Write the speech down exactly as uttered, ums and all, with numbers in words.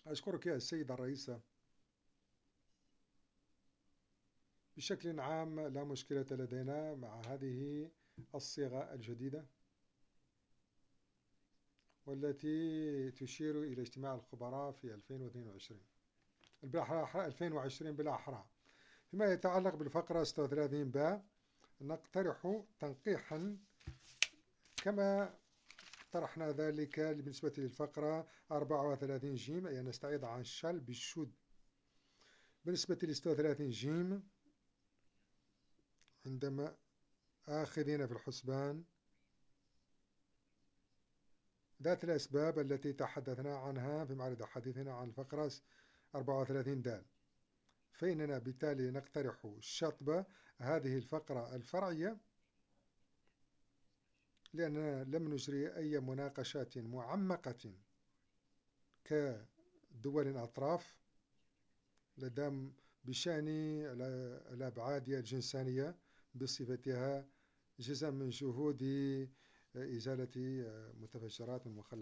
أشكرك يا السيدة الرئيسة. بشكل عام لا مشكلة لدينا مع هذه الصيغة الجديدة والتي تشير إلى اجتماع الخبراء في ألفين واثنين وعشرين ألفين وعشرين بالأحرى. فيما يتعلق بالفقرة ستة وثلاثين باء نقترح تنقيحا كما طرحنا ذلك بالنسبة للفقرة أربعة وثلاثين جيم، أي نستعيض عن شل بالشد. بالنسبة ل ستة وثلاثين جيم عندما آخذين في الحسبان ذات الأسباب التي تحدثنا عنها في معرض حديثنا عن الفقرة أربعة وثلاثين دال، فإننا بالتالي نقترح شطب هذه الفقرة الفرعية لأننا لم نجري أي مناقشات معمقة كدول الأطراف لدى بشأن الأبعاد الجنسانية بصفتها جزءا من جهود إزالة متفجرات المخلفات.